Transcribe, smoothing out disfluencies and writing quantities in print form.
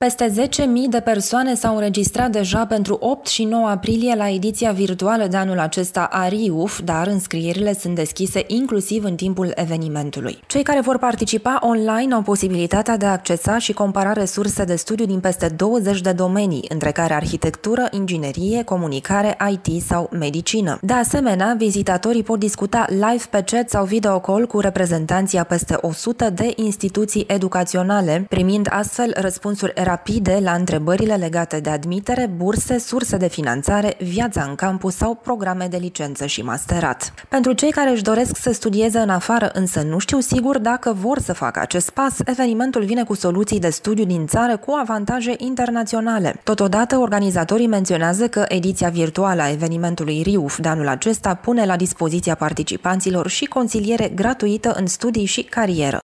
Peste 10.000 de persoane s-au înregistrat deja pentru 8 și 9 aprilie la ediția virtuală de anul acesta a RIUF, dar înscrierile sunt deschise inclusiv în timpul evenimentului. Cei care vor participa online au posibilitatea de a accesa și compara resurse de studiu din peste 20 de domenii, între care arhitectură, inginerie, comunicare, IT sau medicină. De asemenea, vizitatorii pot discuta live pe chat sau video call cu reprezentanții a peste 100 de instituții educaționale, primind astfel răspunsuri rapide la întrebările legate de admitere, burse, surse de finanțare, viața în campus sau programe de licență și masterat. Pentru cei care își doresc să studieze în afară, însă nu știu sigur dacă vor să facă acest pas, evenimentul vine cu soluții de studiu din țară cu avantaje internaționale. Totodată, organizatorii menționează că ediția virtuală a evenimentului RIUF de anul acesta pune la dispoziția participanților și consiliere gratuită în studii și carieră.